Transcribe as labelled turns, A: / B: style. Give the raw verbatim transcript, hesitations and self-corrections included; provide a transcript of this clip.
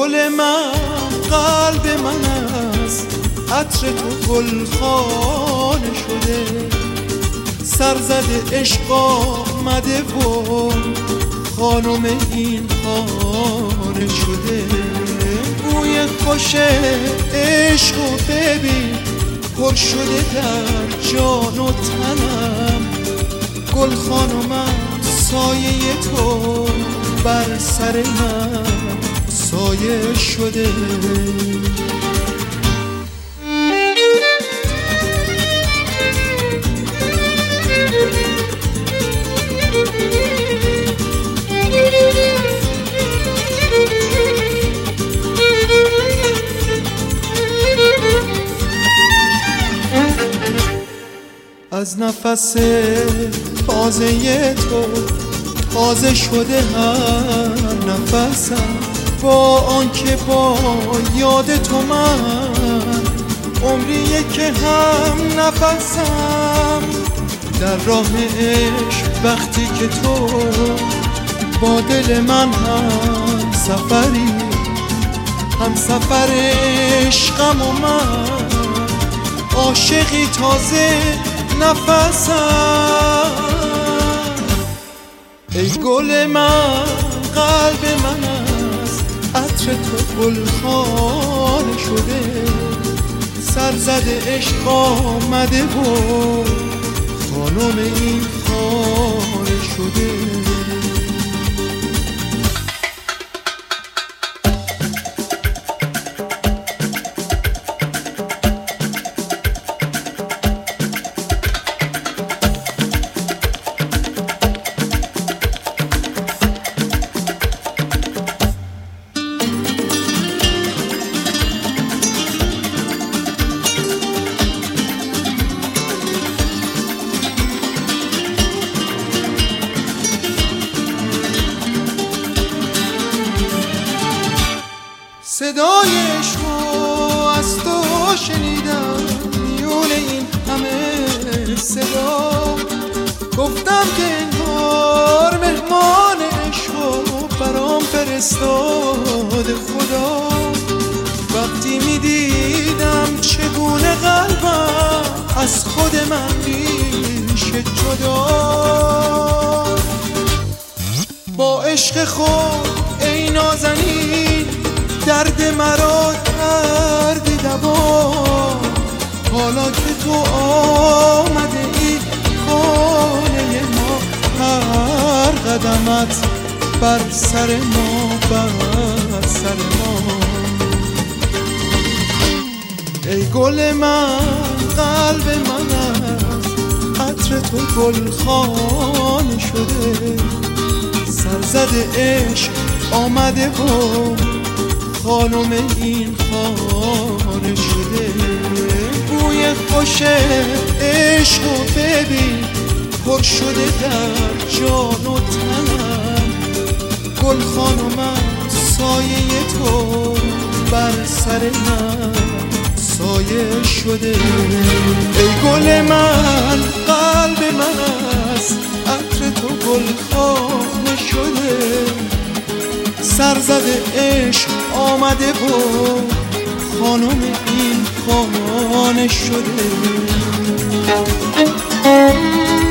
A: گل من قلب من است، عطر تو گلخانه شده، سرزده عشق آمده و خانم این خانه شده. بوی خوش عشق و ببین پر شده در جان و تنم، گل خانومم سایه تو بر سر من سایه شده. از نفس تازه تو تازه شده هر نفسم، با آنکه با یاد تو من عمریه که هم نفسم. در راه عشق وقتی که تو با دل من هم سفری، هم سفر عشقم و من عاشقی تازه نفسم. ای گل من قلب من است، عطر تو گلخانه شده، سرزده عشق آمده و خانم این خانه شده. صدای عشقو از تو شنیدم میون این همه صدا، گفتم که انگار مهمان عشقو برام فرستاد خدا. وقتی میدیدم چگونه قلبم از خود من میشه جدا، با عشق خود ای نازنین درد مرا کردی دوا. حالا که تو آمده ای خانه ما، هر قدمت بر سر ما بر سر ما. ای گل من قلب من است، عطر تو گلخانه شده، سرزده عشق آمده و خانم این خانه شده. بوی خوش عشق و ببین پر شده در جان و تنم، گل خانومم سایه تو بر سر من سایه شده. ای گل من قلب من است، عطر تو گلخانه شده، سرزده عشق آمده و خانم این خانه شده.